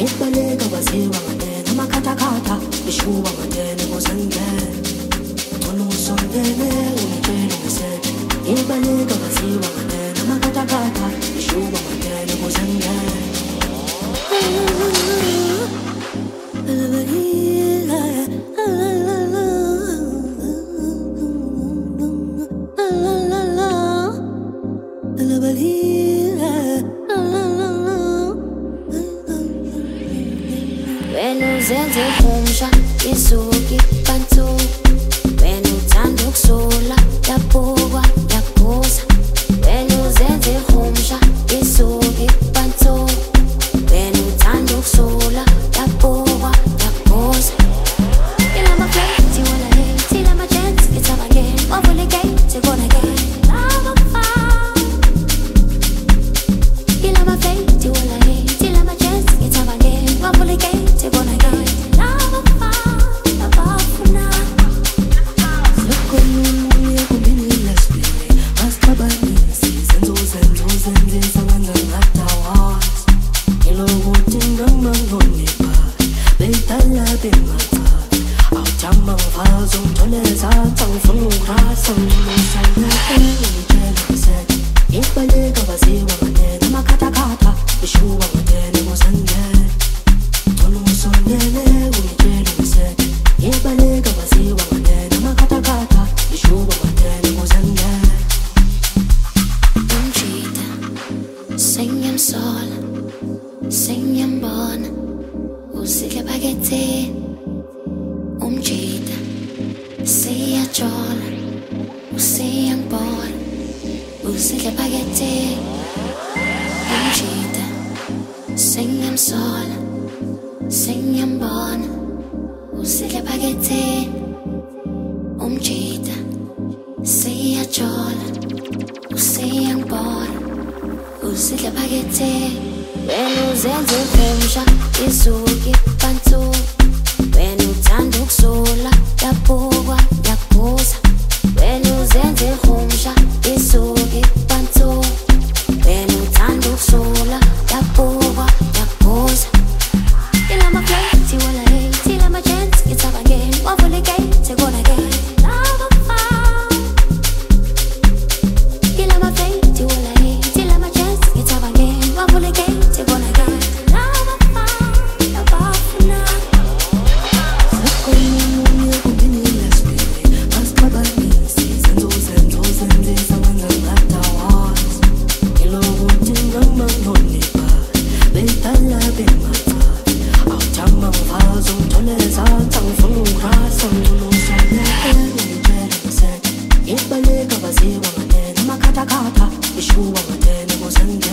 Ngibaleka waziwa nganena amakhathakhatha eshuba nganena kuzangena Ngcono usondele ungitshele ngisethe Ngibaleka waziwa nganena amakhathakhatha eshuba nganena kuzangena Zenze khumsha izuki bantu wena uthanda ukusola yaphuka yaphuza wena uzenze khumsha izuki bantu wena uthanda ukusola yaphuka yaphuza ila maflati wala hate ila majets it's up again over the gate you're gonna get love of fun ila maflati wala hate ila majets it's up again over the gate you're gonna get Ngibaleka waziwa nganena amakhathakhatha eshuba nganena kuzangena